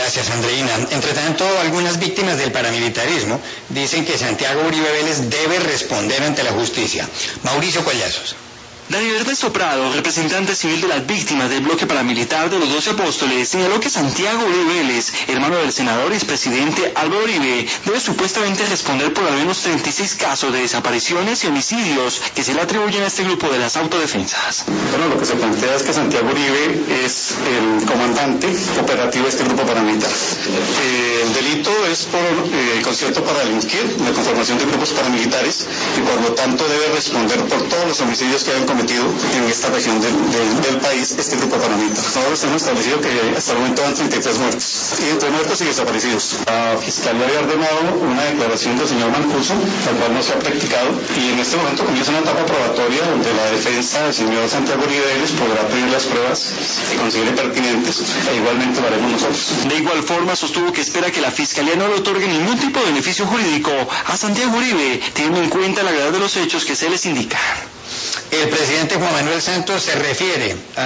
Gracias, Andreina. Entre tanto, algunas víctimas del paramilitarismo dicen que Santiago Uribe Vélez debe responder ante la justicia. Mauricio Collazos. Daniel Ernesto Prado, representante civil de las víctimas del bloque paramilitar de los 12 Apóstoles, señaló que Santiago Uribe Vélez, hermano del senador y expresidente Álvaro Uribe, debe supuestamente responder por al menos 36 casos de desapariciones y homicidios que se le atribuyen a este grupo de las autodefensas. Bueno, lo que se plantea es que Santiago Uribe es el comandante operativo de este grupo paramilitar. El delito es por concierto para delinquir, la conformación de grupos paramilitares, y por lo tanto debe responder por todos los homicidios que hayan cometido en esta región del país este grupo paramilitar. Nosotros hemos establecido que hasta el momento van 33 muertos, y entre muertos y desaparecidos. La Fiscalía había ordenado una declaración del señor Mancuso, la cual no se ha practicado, y en este momento comienza una etapa probatoria donde la defensa del señor Santiago Uribe Vélez podrá pedir las pruebas que considere pertinentes, e igualmente lo haremos nosotros. De igual forma, sostuvo que espera que la Fiscalía no le otorgue ningún tipo de beneficio jurídico a Santiago Uribe, teniendo en cuenta la gravedad de los hechos que se les indican. El presidente Juan Manuel Santos se refiere a